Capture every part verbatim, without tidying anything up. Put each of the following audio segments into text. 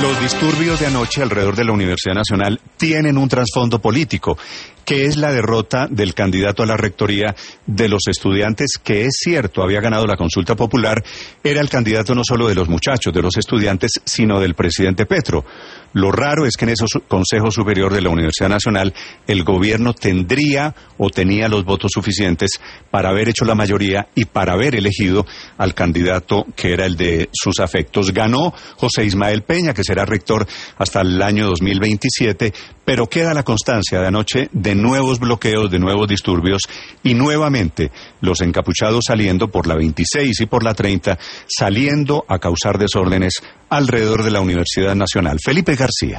Los disturbios de anoche alrededor de la Universidad Nacional tienen un trasfondo político, que es la derrota del candidato a la rectoría de los estudiantes, que es cierto, había ganado la consulta popular, era el candidato no solo de los muchachos, de los estudiantes, sino del presidente Petro. Lo raro es que en ese Consejo Superior de la Universidad Nacional el gobierno tendría o tenía los votos suficientes para haber hecho la mayoría y para haber elegido al candidato que era el de sus afectos. Ganó José Ismael Peña, que será rector hasta el año dos mil veintisiete, pero queda la constancia de anoche de nuevos bloqueos, de nuevos disturbios y nuevamente los encapuchados saliendo por la veintiséis y por la treinta, saliendo a causar desórdenes alrededor de la Universidad Nacional. Felipe García.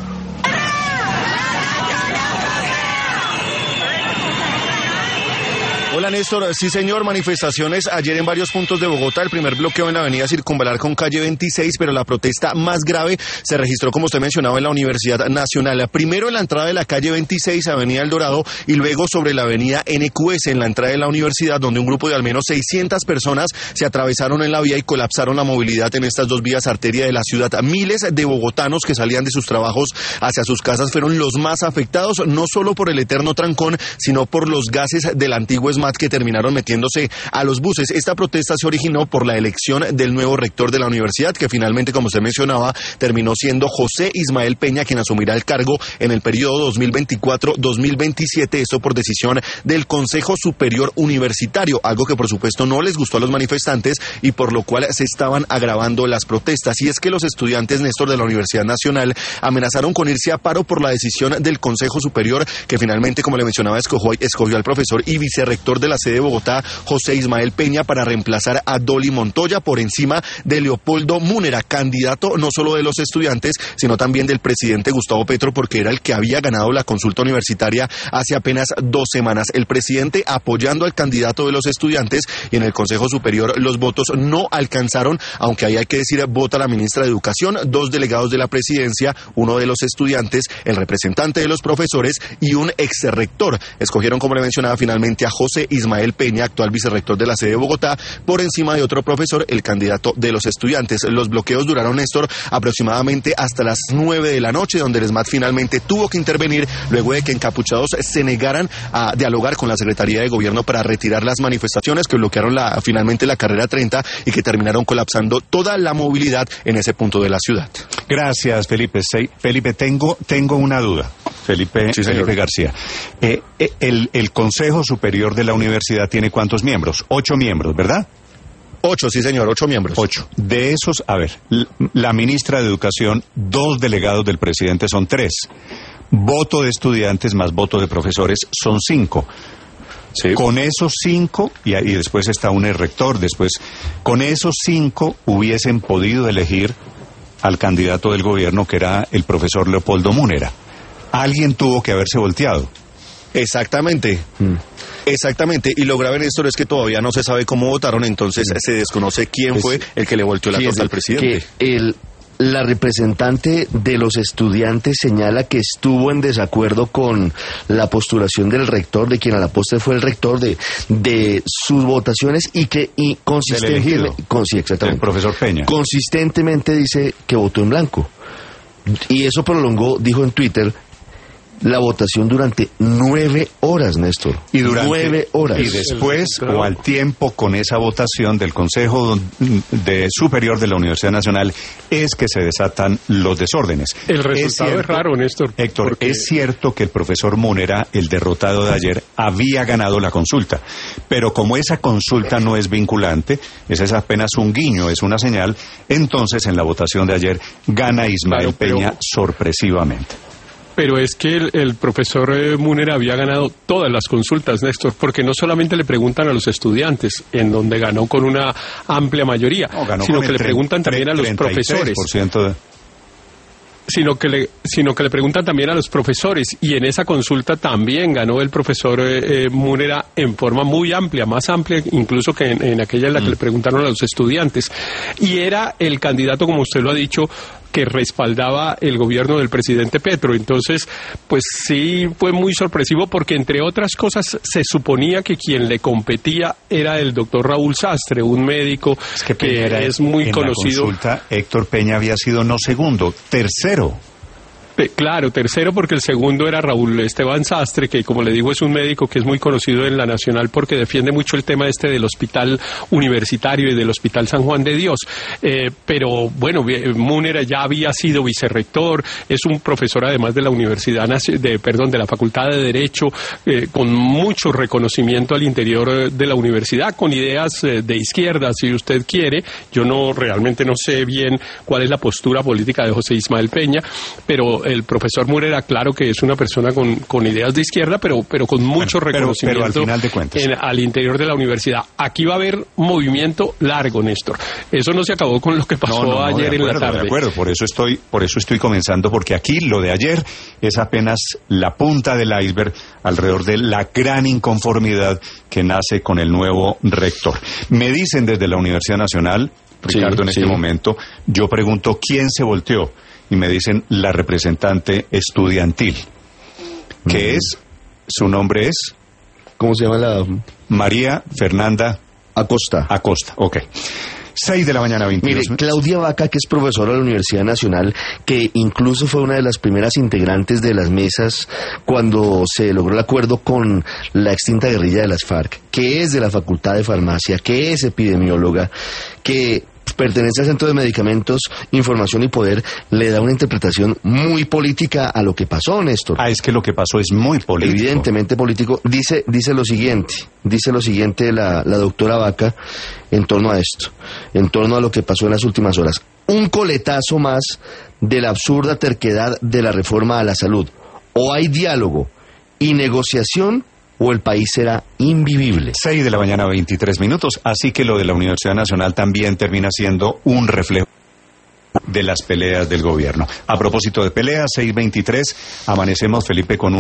Hola Néstor, sí señor, manifestaciones ayer en varios puntos de Bogotá, el primer bloqueo en la avenida Circunvalar con calle veintiséis, pero la protesta más grave se registró, como usted mencionaba, en la Universidad Nacional. Primero en la entrada de la calle veintiséis, avenida El Dorado, y luego sobre la avenida N Q S en la entrada de la universidad, donde un grupo de al menos seiscientas personas se atravesaron en la vía y colapsaron la movilidad en estas dos vías arteria de la ciudad. Miles de bogotanos que salían de sus trabajos hacia sus casas fueron los más afectados, no solo por el eterno trancón, sino por los gases del antiguo ESMAD que terminaron metiéndose a los buses. Esta protesta se originó por la elección del nuevo rector de la universidad, que finalmente, como usted mencionaba, terminó siendo José Ismael Peña, quien asumirá el cargo en el periodo dos mil veinticuatro dos mil veintisiete, esto por decisión del Consejo Superior Universitario, algo que por supuesto no les gustó a los manifestantes y por lo cual se estaban agravando las protestas. Y es que los estudiantes, Néstor, de la Universidad Nacional amenazaron con irse a paro por la decisión del Consejo Superior, que finalmente, como le mencionaba, escogió, escogió al profesor y vicerrector de la sede de Bogotá, José Ismael Peña, para reemplazar a Dolly Montoya por encima de Leopoldo Múnera, candidato no solo de los estudiantes, sino también del presidente Gustavo Petro, porque era el que había ganado la consulta universitaria hace apenas dos semanas. El presidente apoyando al candidato de los estudiantes, y en el Consejo Superior los votos no alcanzaron, aunque ahí hay que decir, vota la ministra de Educación, dos delegados de la presidencia, uno de los estudiantes, el representante de los profesores y un exrector. Escogieron, como le mencionaba, finalmente a José Ismael Peña, actual vicerrector de la sede de Bogotá, por encima de otro profesor, el candidato de los estudiantes. Los bloqueos duraron, Néstor, aproximadamente hasta las nueve de la noche, donde el ESMAD finalmente tuvo que intervenir luego de que encapuchados se negaran a dialogar con la Secretaría de Gobierno para retirar las manifestaciones que bloquearon la, finalmente la carrera treinta y que terminaron colapsando toda la movilidad en ese punto de la ciudad. Gracias, Felipe. Sí, Felipe, tengo, tengo una duda. Felipe, sí, Felipe García. Eh, el, el Consejo Superior de la Universidad tiene ¿cuántos miembros? Ocho miembros, ¿verdad? Ocho, sí señor, ocho miembros. Ocho. De esos, a ver, la ministra de Educación, dos delegados del presidente son tres. Voto de estudiantes más voto de profesores son cinco. Sí. Con esos cinco, y, y después está un rector, después, con esos cinco hubiesen podido elegir al candidato del gobierno, que era el profesor Leopoldo Múnera. Alguien tuvo que haberse volteado. Exactamente. Mm. Exactamente, y lo grave en esto es que todavía no se sabe cómo votaron, entonces se desconoce quién es, fue el que le volteó la torta al presidente. Que el, la representante de los estudiantes señala que estuvo en desacuerdo con la postulación del rector, de quien a la postre fue el rector, de, de sus votaciones, y que y consistentemente, con, sí, exactamente, el profesor Peña, consistentemente dice que votó en blanco. Y eso prolongó, dijo en Twitter, la votación durante nueve horas, Néstor. Y durante nueve horas. Y después, o al tiempo, con esa votación del Consejo de Superior de la Universidad Nacional, es que se desatan los desórdenes. El resultado es, cierto, es raro, Néstor. Héctor, porque... es cierto que el profesor Múnera, el derrotado de ayer, había ganado la consulta. Pero como esa consulta no es vinculante, esa es apenas un guiño, es una señal, entonces en la votación de ayer gana Ismael claro, pero... Peña sorpresivamente. Pero es que el, el profesor eh, Múnera había ganado todas las consultas, Néstor, porque no solamente le preguntan a los estudiantes, en donde ganó con una amplia mayoría, no, sino que le preguntan también a los profesores. De... Sino que, le, sino que le preguntan también a los profesores, y en esa consulta también ganó el profesor eh, eh, Múnera en forma muy amplia, más amplia incluso que en, en aquella en la que mm. le preguntaron a los estudiantes. Y era el candidato, como usted lo ha dicho, que respaldaba el gobierno del presidente Petro. Entonces, pues sí fue muy sorpresivo porque, entre otras cosas, se suponía que quien le competía era el doctor Raúl Sastre, un médico es que, que es muy en conocido. La consulta, Héctor Peña había sido no segundo, tercero. Claro, tercero porque el segundo era Raúl Esteban Sastre, que como le digo es un médico que es muy conocido en la Nacional porque defiende mucho el tema este del hospital universitario y del hospital San Juan de Dios. Eh, pero bueno, Múnera ya había sido vicerrector, es un profesor además de la Universidad, de, perdón, de la Facultad de Derecho, eh, con mucho reconocimiento al interior de la universidad, con ideas eh, de izquierda, si usted quiere. Yo no realmente no sé bien cuál es la postura política de José Ismael Peña, pero el profesor Múnera, claro que es una persona con, con ideas de izquierda, pero, pero con mucho bueno, pero, reconocimiento pero al, final de cuentas. En, al interior de la universidad. Aquí va a haber movimiento largo, Néstor. Eso no se acabó con lo que pasó no, no, no, ayer acuerdo, en la tarde. De acuerdo, por eso estoy, por eso estoy comenzando, porque aquí lo de ayer es apenas la punta del iceberg alrededor de la gran inconformidad que nace con el nuevo rector. Me dicen desde la Universidad Nacional, Ricardo, sí, en este sí. momento, yo pregunto quién se volteó. Y me dicen la representante estudiantil, que mm. es, su nombre es... ¿Cómo se llama la...? María Fernanda... Acosta. Acosta, ok. seis de la mañana, veintidós. Mire, Claudia Vaca, que es profesora de la Universidad Nacional, que incluso fue una de las primeras integrantes de las mesas cuando se logró el acuerdo con la extinta guerrilla de las FARC, que es de la Facultad de Farmacia, que es epidemióloga, que... pertenece al Centro de Medicamentos, Información y Poder, le da una interpretación muy política a lo que pasó, Néstor. Ah, es que lo que pasó es muy político. Evidentemente político. Dice, dice lo siguiente, dice lo siguiente la, la doctora Vaca en torno a esto, en torno a lo que pasó en las últimas horas. Un coletazo más de la absurda terquedad de la reforma a la salud. O hay diálogo y negociación, o el país será invivible. seis de la mañana, veintitrés minutos, así que lo de la Universidad Nacional también termina siendo un reflejo de las peleas del gobierno. A propósito de peleas, seis veintitrés, amanecemos, Felipe, con un